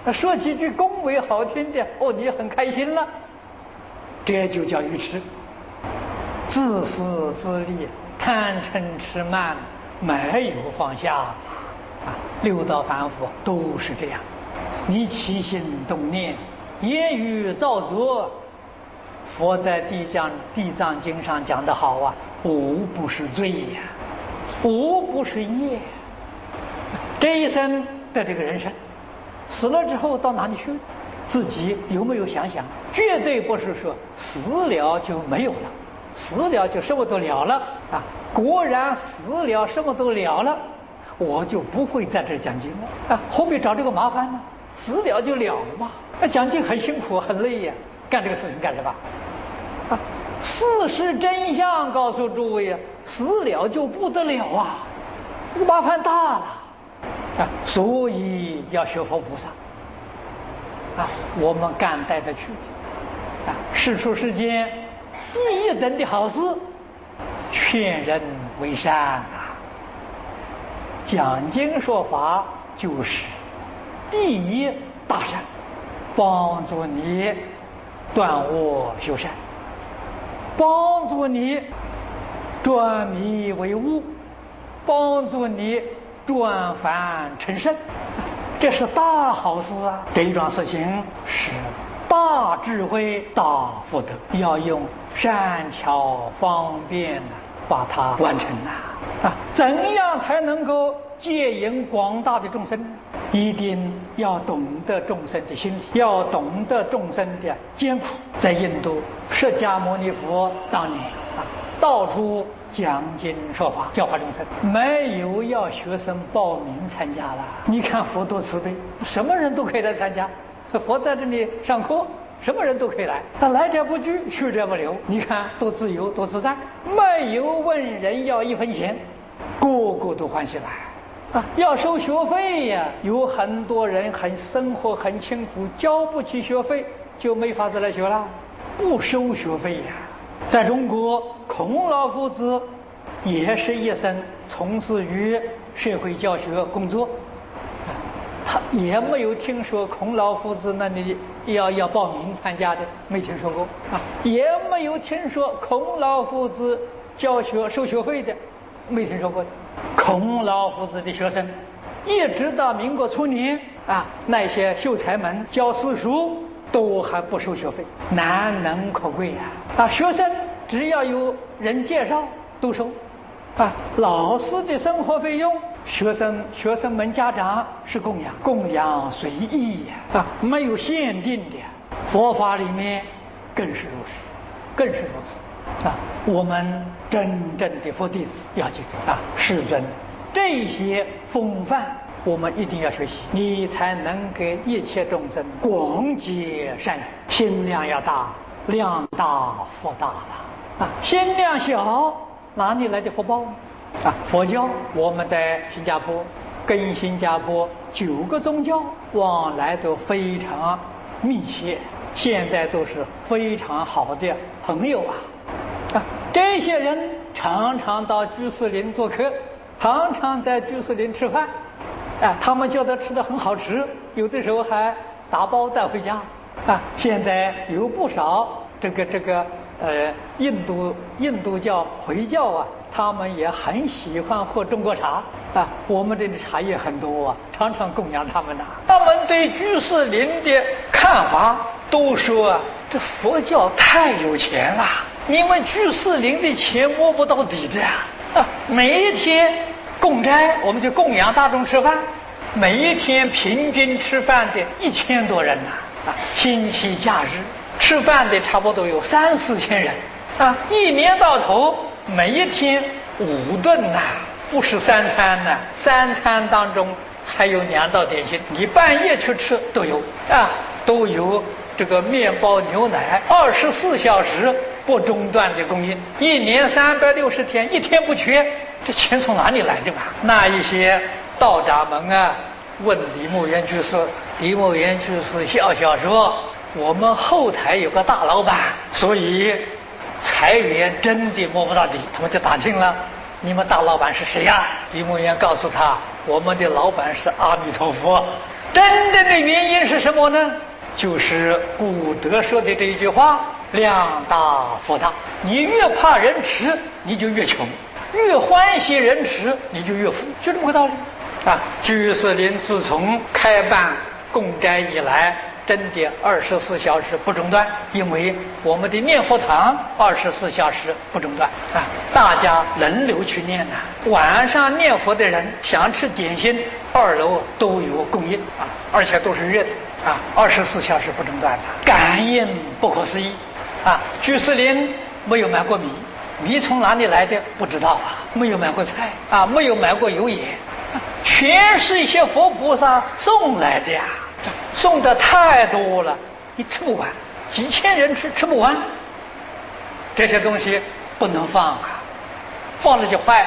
说几句恭维好听的，你很开心了，这就叫愚痴，自私自利，贪嗔痴慢，没有放下六道凡夫都是这样。你起心动念，言语造作，佛在地藏经上讲得好啊，无不是罪呀，无不是业。这一生的这个人生，死了之后到哪里去？自己有没有想想？绝对不是说死了就没有了，死了就什么都了了果然死了什么都了了，我就不会在这讲经了何必找这个麻烦呢？死了就了嘛。讲经很辛苦很累呀，干这个事情干什么事实真相告诉诸位死了就不得了麻烦大了所以要学佛菩萨我们敢带得去世出世间第一等的好事，劝人为善讲经说法就是第一大善，帮助你断恶修善，帮助你转迷为悟，帮助你转凡成圣，这是大好事这一桩事情是大智慧大福德，要用善巧方便把它完成怎样才能够接引广大的众生？一定要懂得众生的心理，要懂得众生的艰苦。在印度，释迦牟尼佛当年到处讲经说法，教化众生，没有要学生报名参加了。你看佛多慈悲，什么人都可以来参加。佛在这里上课，什么人都可以来，他来者不拒，去者不留。你看多自由多自在，没有问人要一分钱，个个都欢喜来要收学费呀，有很多人生活很清苦，交不起学费，就没法子来学了，不收学费呀。在中国，孔老夫子也是一生从事于社会教学工作，他也没有听说孔老夫子那里要报名参加的，没听说过也没有听说孔老夫子教学收学费的，没听说过的。孔老夫子的学生一直到民国初年那些秀才们教私塾都还不收学费，难能可贵学生只要有人介绍都收老师的生活费用学生们家长是供养随意没有限定的。佛法里面更是如此我们真正的佛弟子要记住世尊这些风范我们一定要学习，你才能给一切众生广结善缘。心量要大，量大福大了心量小哪里来的福报佛教我们在新加坡跟新加坡9个宗教往来都非常密切，现在都是非常好的朋友这些人常常到居士林做客，常常在居士林吃饭他们觉得吃的很好吃，有的时候还打包带回家现在有不少这个印度教回教他们也很喜欢喝中国茶我们这里茶叶很多常常供养他们他们对居士林的看法都说这佛教太有钱了，因为居士林的钱摸不到底的每一天供斋我们就供养大众吃饭，每一天平均吃饭的1000多人星期假日吃饭的差不多有3、4千人一年到头每一天5顿不是3餐3餐当中还有2道点心，你半夜去吃都有都有这个面包牛奶24小时不中断的供应，一年360天，一天不缺，这钱从哪里来的嘛？那一些道长们问李牧原居士，李牧原居士笑笑说，我们后台有个大老板，所以财源真的摸不到底。他们就打听了，你们大老板是谁呀？李牧原告诉他，我们的老板是阿弥陀佛。 真正的原因是什么呢？就是古德说的这一句话：量大福大。你越怕人迟，你就越穷；越欢喜人迟，你就越富，就这么个道理啊！居士林自从开办供斋以来，真的24小时不中断，因为我们的念佛堂24小时不中断啊，大家轮流去念呐。晚上念佛的人想吃点心，2楼都有供应啊，而且都是热的啊，24小时不中断的，感应不可思议啊！居士林没有买过米，米从哪里来的不知道啊，没有买过菜啊，没有买过油盐，全是一些佛菩萨送来的呀。送的太多了，你吃不完，几千人吃不完。这些东西不能放啊，放了就坏了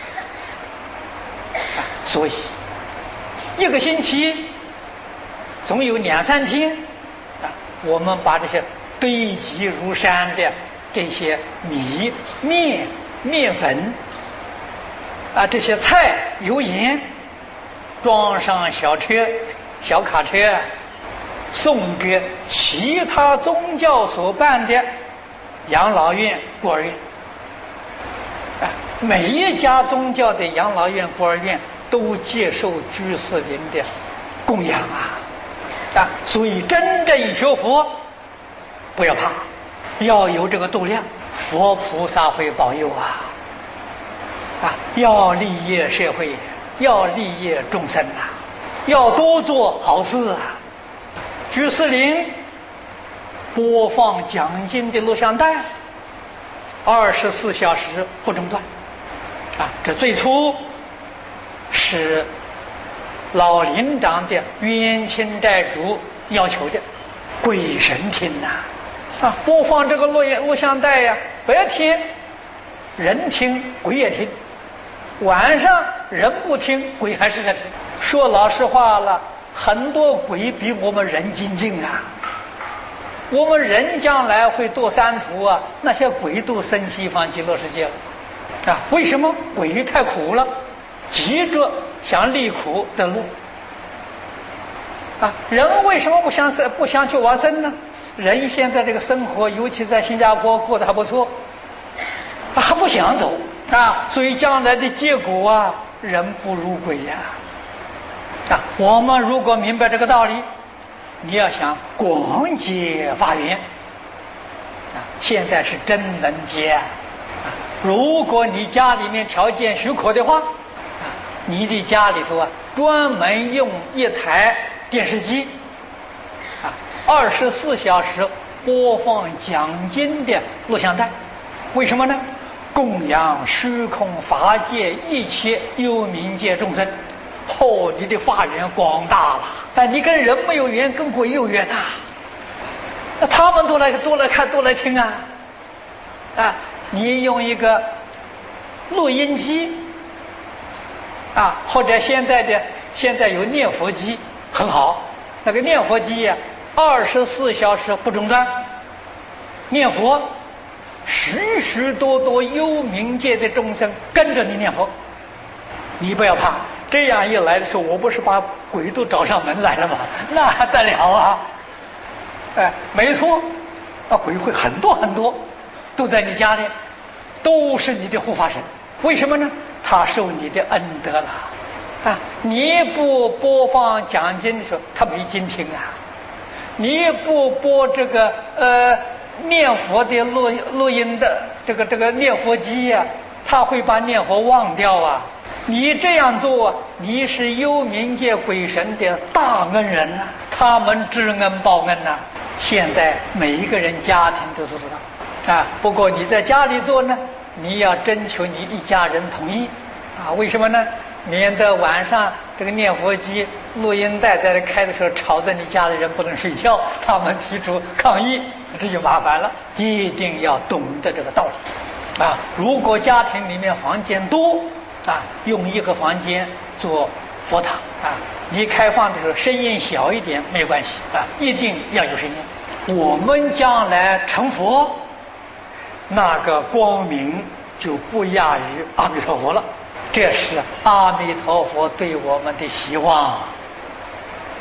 啊。所以一个星期总有2、3天啊，我们把这些堆积如山的这些米、面、面粉啊，这些菜、油盐装上小车、小卡车，送给其他宗教所办的养老院、孤儿院。每一家宗教的养老院、孤儿院都接受居士林的供养啊！所以真正学佛，不要怕，要有这个度量，佛菩萨会保佑啊！要利益社会，要利益众生啊！要多做好事啊！居士林播放讲经的录像带，24小时不中断啊！这最初是老林长的冤亲债主要求的，鬼神听呐！播放这个录像带呀，白天人听鬼也听，晚上人不听鬼还是在听。说老实话了，很多鬼比我们人精进啊！我们人将来会堕三途啊，那些鬼都升西方极乐世界了啊！为什么？鬼太苦了，急着想离苦的路啊！人为什么不想去往生呢？人现在这个生活，尤其在新加坡过得还不错，还不想走啊！所以将来的结果啊，人不如鬼呀！我们如果明白这个道理，你要想广结法缘现在是真能结如果你家里面条件许可的话你的家里头专门用一台电视机24小时播放讲经的录像带。为什么呢？供养虚空法界一切幽冥界众生。你的法缘广大了，你跟人没有缘，跟鬼有缘那他们都来看，都来听你用一个录音机或者现在有念佛机很好，那个念佛机24小时不中断念佛，许许多多幽冥界的众生跟着你念佛，你不要怕。这样一来的时候，我不是把鬼都找上门来了吗？那还得了啊！没错，鬼会很多很多，都在你家里，都是你的护法神。为什么呢？他受你的恩德了你不播放讲经的时候，他没经听你不播这个念佛的录音的这个念佛机他会把念佛忘掉你这样做你是幽冥界鬼神的大恩人他们知恩报恩现在每一个人家庭都知道不过你在家里做呢，你要征求你一家人同意为什么呢？免得晚上这个念佛机录音带在这开的时候吵得你家里人不能睡觉，他们提出抗议，这就麻烦了。一定要懂得这个道理如果家庭里面房间多用一个房间做佛堂你开放的时候声音小一点没关系一定要有声音。我们将来成佛，那个光明就不亚于阿弥陀佛了。这是阿弥陀佛对我们的希望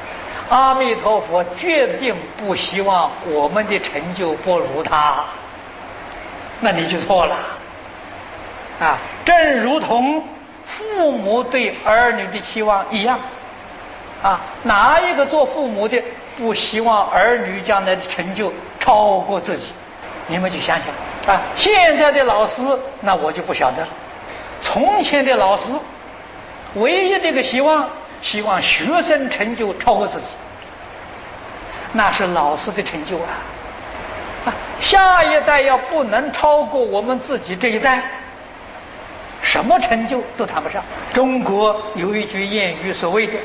阿弥陀佛决定不希望我们的成就不如他，那你就错了啊！正如同父母对儿女的期望一样啊，哪一个做父母的不希望儿女将来的成就超过自己？你们就想想啊，现在的老师那我就不晓得了。从前的老师唯一的一个希望学生成就超过自己，那是老师的成就啊！下一代要不能超过我们自己这一代，什么成就都谈不上。中国有一句谚语，所谓的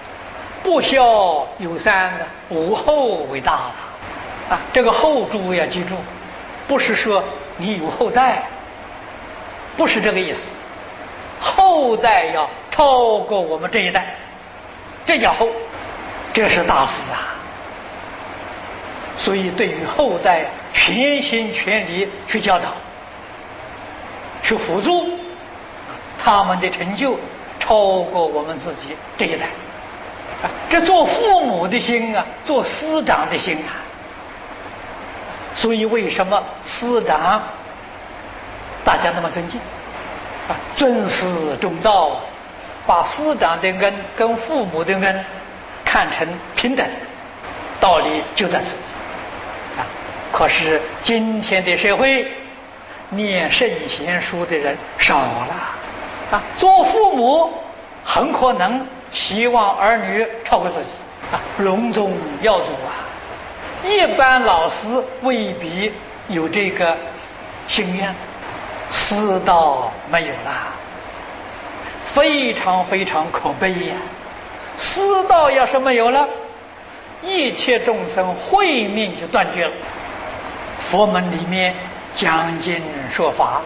“不孝有三，无后为大”啊，这个后诸位要记住，不是说你有后代，不是这个意思。后代要超过我们这一代，这叫后，这是大事啊！所以对于后代全心全力去教导，去辅助他们的成就超过我们自己这一代。这做父母的心啊，做师长的心啊。所以为什么师长大家那么尊敬啊？尊师重道，把师长的恩跟父母的恩看成平等，道理就在这里啊。可是今天的社会，念圣贤书的人少了啊，做父母很可能希望儿女超过自己啊，隆中耀祖啊。一般老师未必有这个心愿，师道没有了，非常非常可悲呀！师道要是没有了，一切众生慧命就断绝了。佛门里面讲经说法了，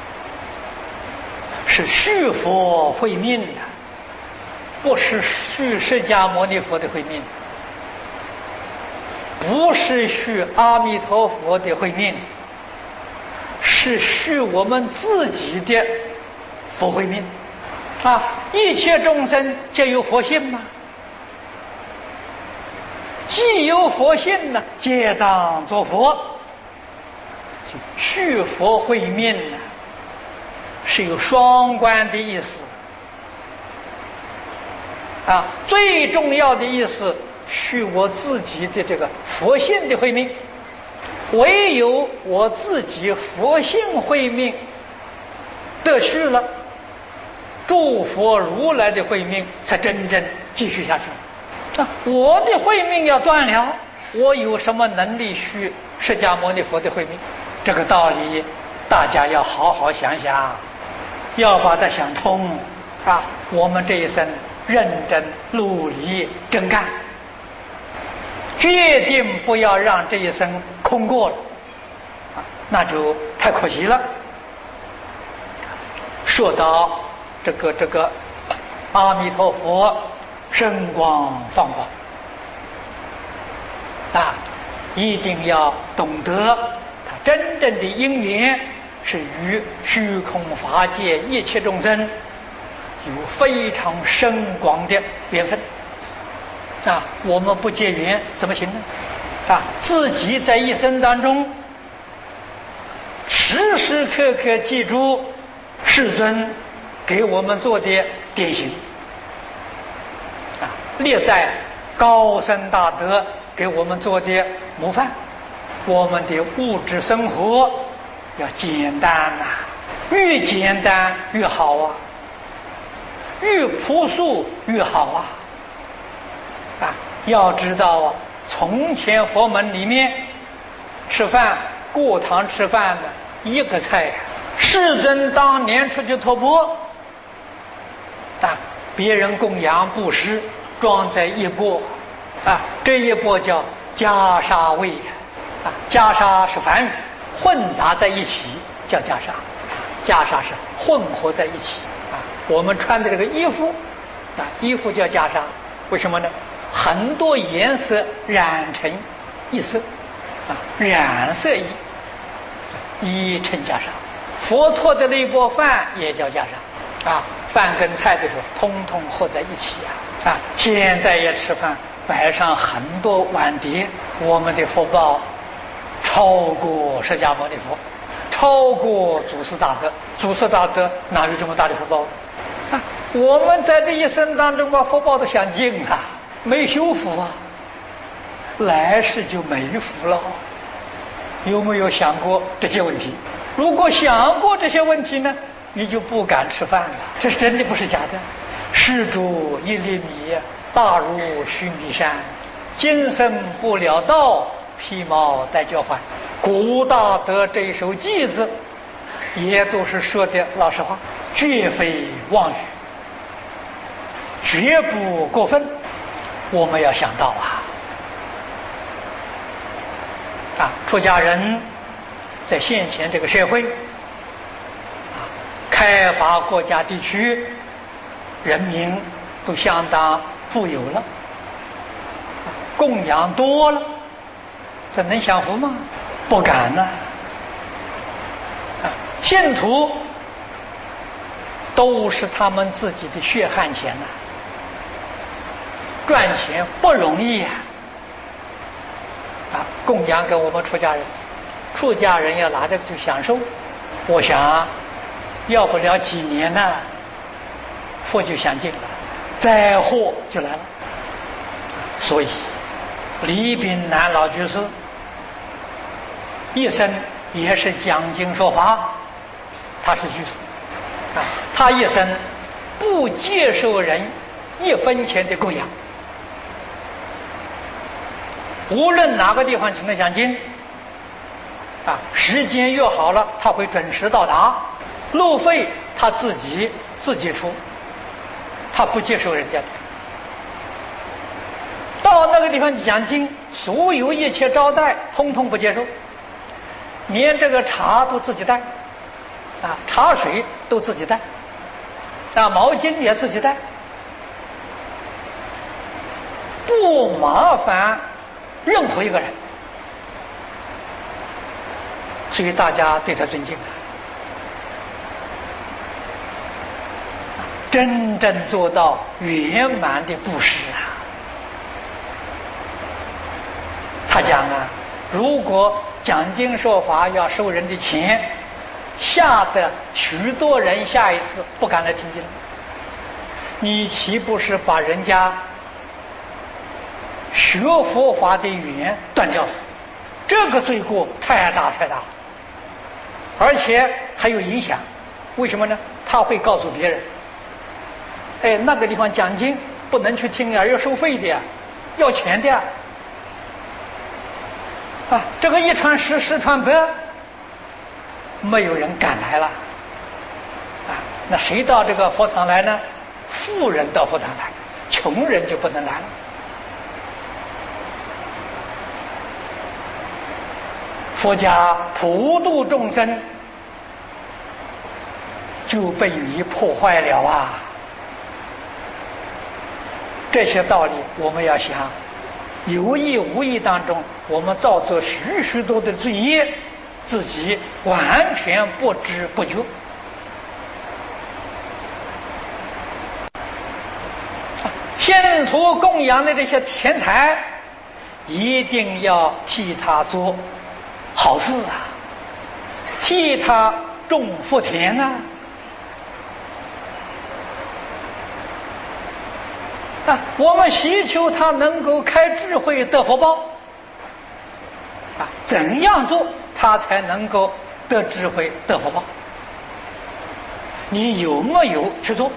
是续佛慧命的，不是续释迦牟尼佛的慧命，不是续阿弥陀佛的慧命，是续我们自己的佛慧命啊！一切众生皆有佛性吗？既有佛性呢，皆当作佛。续佛慧命呢，是有双关的意思啊！最重要的意思，续我自己的这个佛性的慧命。唯有我自己佛性慧命得去了，诸佛如来的慧命才真正继续下去啊！我的慧命要断了，我有什么能力续释迦牟尼佛的慧命？这个道理大家要好好想想，要把它想通啊！我们这一生认真努力真干，决定不要让这一生空过了啊，那就太可惜了。说到这个阿弥陀佛声光放光啊，一定要懂得它真正的因缘是与虚空法界一切众生有非常深广的缘分啊！我们不结缘怎么行呢？啊，自己在一生当中时时刻刻记住世尊给我们做的典型啊，历代高僧大德给我们做的模范。我们的物质生活要简单呐，越简单越好啊，越朴素越好啊！啊，要知道啊，从前佛门里面吃饭过堂吃饭的一个菜呀，世尊当年出去托钵啊，别人供养布施装在一钵啊，这一钵叫袈裟味啊，袈裟是梵语，混杂在一起叫袈裟，袈裟是混合在一起啊。我们穿的这个衣服啊，衣服叫袈裟，为什么呢？很多颜色染成一色啊，染色衣，衣称袈裟。佛陀的那钵饭也叫袈裟啊，饭跟菜的时候通通合在一起啊。现在也吃饭摆上很多碗碟，我们的福报超过释迦牟尼佛，超过祖师大德。祖师大德哪有这么大的福报啊？我们在这一生当中把福报都享尽了，没修福啊，来世就没福了。有没有想过这些问题？如果想过这些问题呢，你就不敢吃饭了。这是真的，不是假的。施主一粒米，大如须弥山，今生不了道，披毛戴脚环。古大德这一首偈子也都是说的老实话，绝非妄语，绝不过分。我们要想到出家人在现前这个社会开发国家地区，人民都相当富有了，供养多了，这能享福吗？不敢呢。信徒都是他们自己的血汗钱呐，赚钱不容易供养给我们出家人，出家人要拿这个去享受，我想要不了几年呢，福就享尽了，灾祸就来了。所以李炳南老居士一生也是讲经说法，他是居士他一生不接受人1分钱的供养，无论哪个地方请他讲经时间约好了，他会准时到达，路费他自己出，他不接受人家的。到那个地方讲经，所有一切招待通通不接受，连这个茶都自己带茶水都自己带毛巾也自己带，不麻烦任何一个人，所以大家对他尊敬真正做到圆满的布施他讲如果讲经说法要收人的钱，吓得许多人下一次不敢来听经，你岂不是把人家学佛法的缘断掉了？这个罪过太大太大了，而且还有影响。为什么呢？他会告诉别人，那个地方讲经不能去听要收费的要钱的这个一传十，十传百，没有人敢来了那谁到这个佛堂来呢？富人到佛堂来，穷人就不能来了。佛家普度众生就被你破坏了这些道理我们要想，有意无意当中我们造作许许多的罪业，自己完全不知不觉信徒供养的这些钱财一定要替他做好事替他种福田我们希求他能够开智慧得福报怎样做他才能够得智慧得福报？你有没有去做？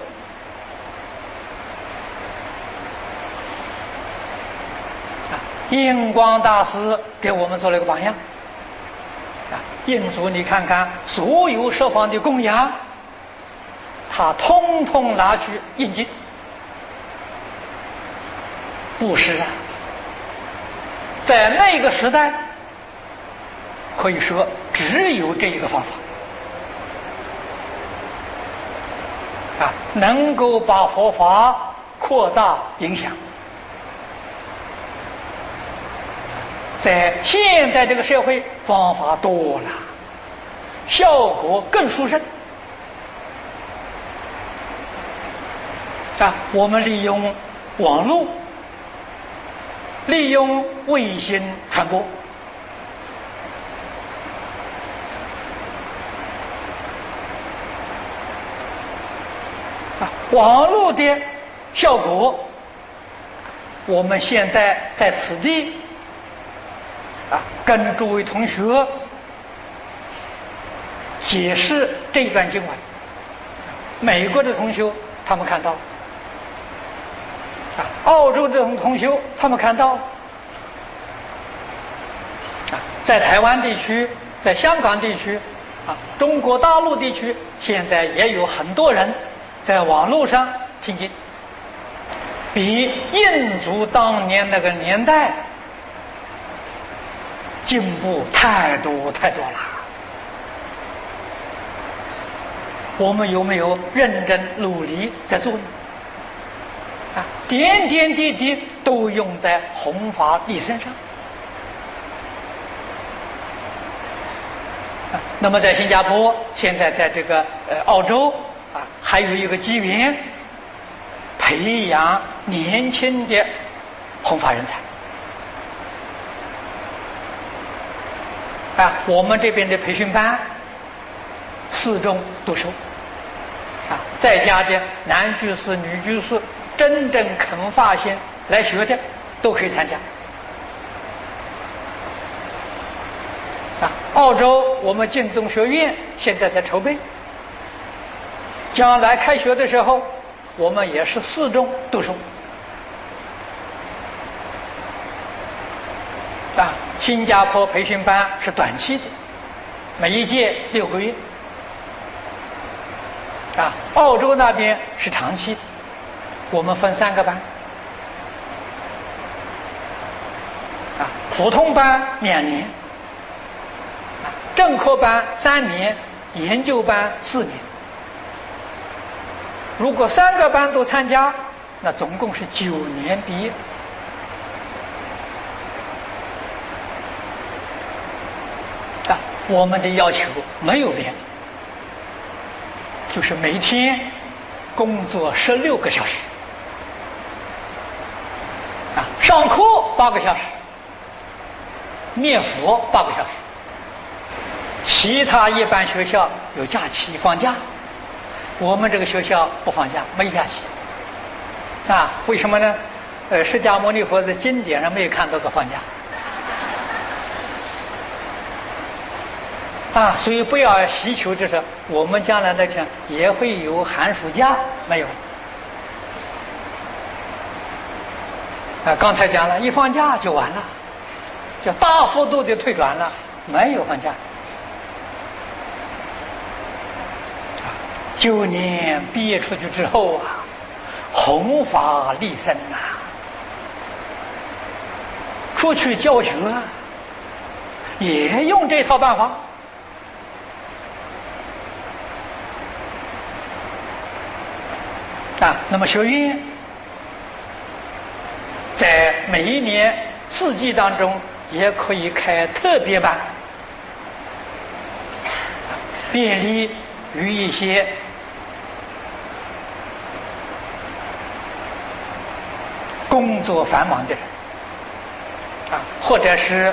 印光大师给我们做了一个榜样印祖你看看所有设方的供养，他通通拿去印经布施在那个时代可以说只有这一个方法能够把佛法扩大影响。在现在这个社会方法多了，效果更殊胜我们利用网络利用卫星传播。网络的效果，我们现在在此地跟诸位同学解释这一段经文。美国的同学他们看到，澳洲的同学他们看到，在台湾地区，在香港地区，中国大陆地区，现在也有很多人在网络上听经，比印度当年那个年代进步太多太多了。我们有没有认真努力在做呢？点点滴滴都用在弘法利身上。那么在新加坡，现在在这个澳洲还有一个机缘，培养年轻的弘法人才。我们这边的培训班4中都收。在家的男居士、女居士，真正肯发心来学的，都可以参加。澳洲我们净宗学院现在在筹备，将来开学的时候，我们也是4中都收。新加坡培训班是短期的，每一届6个月。澳洲那边是长期的，我们分3个班。普通班2年，正科班3年，研究班4年。如果3个班都参加，那总共是9年毕业。我们的要求没有变，就是每天工作16个小时，上课8个小时，念佛8个小时。其他一般学校有假期放假，我们这个学校不放假，没假期。为什么呢？释迦牟尼佛在经典上没有看到过放假。所以不要希求，就是我们将来那天也会有寒暑假，没有。刚才讲了，一放假就完了，就大幅度的退转了，没有放假。9年毕业出去之后弘法利身出去教学也用这套办法。那么学院在每一年4季当中也可以开特别班，便利于一些工作繁忙的人或者是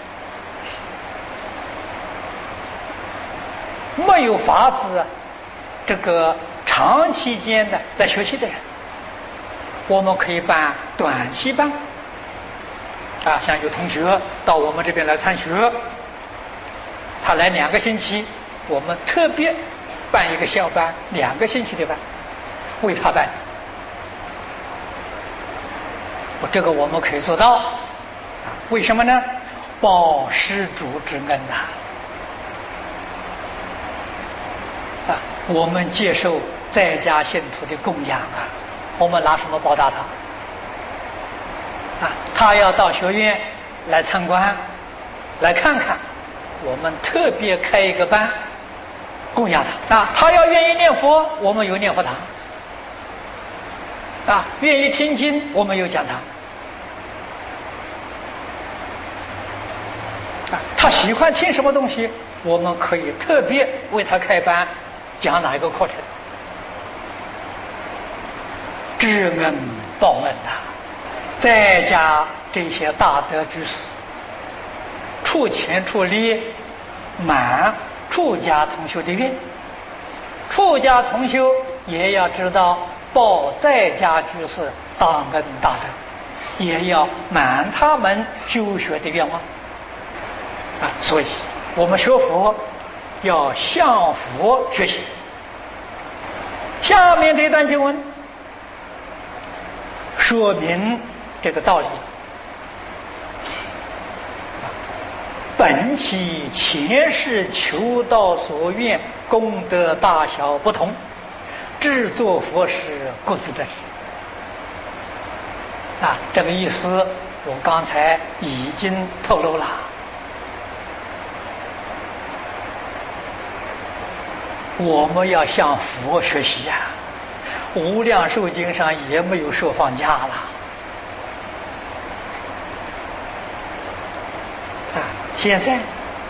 没有法子这个长期间的来学习的人，我们可以办短期班像有同学到我们这边来参学，他来2个星期，我们特别办一个小班，2个星期的班为他办。这个我们可以做到，为什么呢？报施主之恩我们接受在家信徒的供养我们拿什么报答他？他要到学院来参观，来看看，我们特别开一个班供养他。他要愿意念佛，我们有念佛堂。愿意听经，我们有讲堂。他喜欢听什么东西，我们可以特别为他开班，讲哪一个课程。知恩报恩在家这些大德居士处前处理满出家同修的愿，出家同修也要知道报在家居士大恩大德，也要满他们修学的愿望所以我们学佛要向佛学习。下面这段经文说明这个道理。本其前世求道所愿，功德大小不同，制作佛事各自得这个意思我刚才已经透露了。我们要向佛学习无量寿经上也没有说放假了现在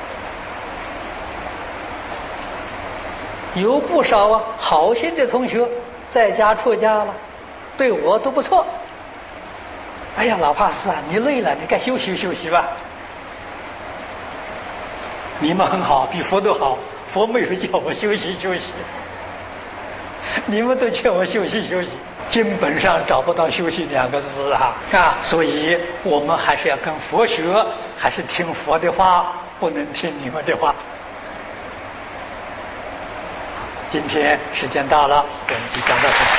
有不少好心的同学在家出家了，对我都不错。哎呀，老法师你累了，你该休息休息吧。你们很好，比佛都好，佛没有叫我休息休息，你们都劝我休息休息，经本上找不到休息两个字所以我们还是要跟佛学，还是听佛的话，不能听你们的话。今天时间到了，我们就讲到这里。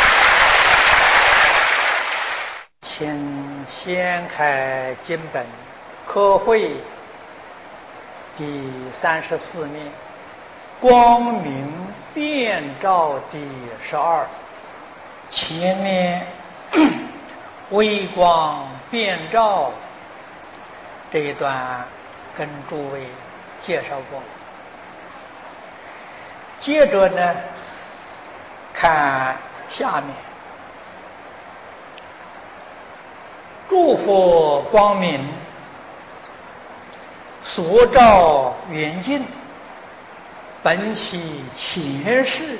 请掀开经本科会第34面，光明遍照第12，前面微光遍照这一段跟诸位介绍过了。接着呢，看下面，诸佛光明所照远近，本其前世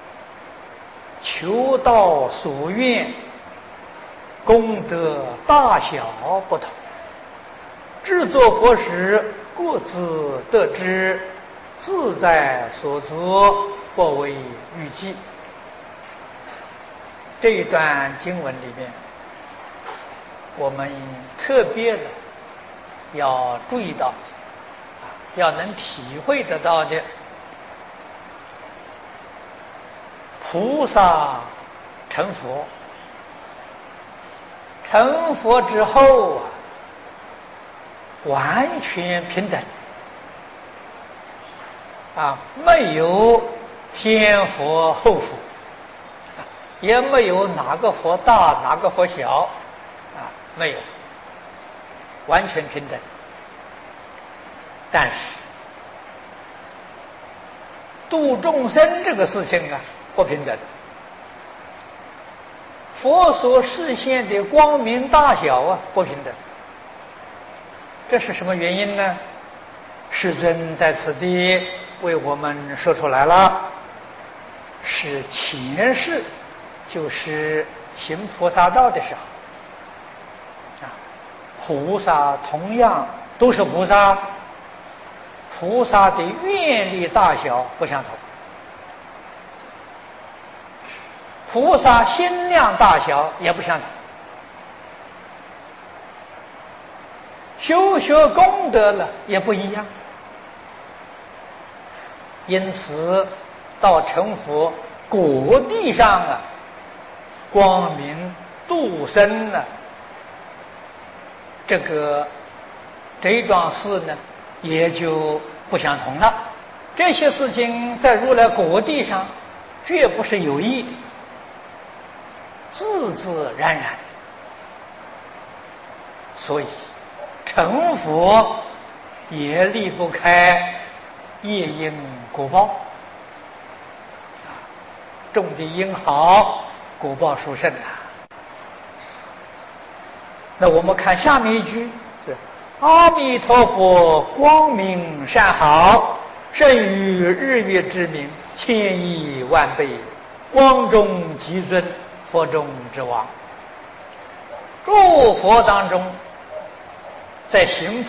求道所愿，功德大小不同，制作佛时各自得知，自在所作，不为预计。这一段经文里面，我们特别的要注意到，要能体会得到的，菩萨成佛，成佛之后完全平等没有先佛后佛，也没有哪个佛大哪个佛小没有，完全平等。但是度众生这个事情不平等。佛所示现的光明大小不平等。这是什么原因呢？世尊在此地为我们说出来了，是前世，就是行菩萨道的时候菩萨同样都是菩萨，菩萨的愿力大小不相同，菩萨心量大小也不相同，修学功德了也不一样。因此到成佛果地上光明度生这一桩事呢也就不相同了。这些事情在如来果地上绝不是有意的，自自然然。所以成佛也离不开业因果报，种的因好，果报殊胜那我们看下面一句，是阿弥陀佛光明善好，胜于日月之明，千亿万倍，光中极尊，佛中之王。诸佛当中在行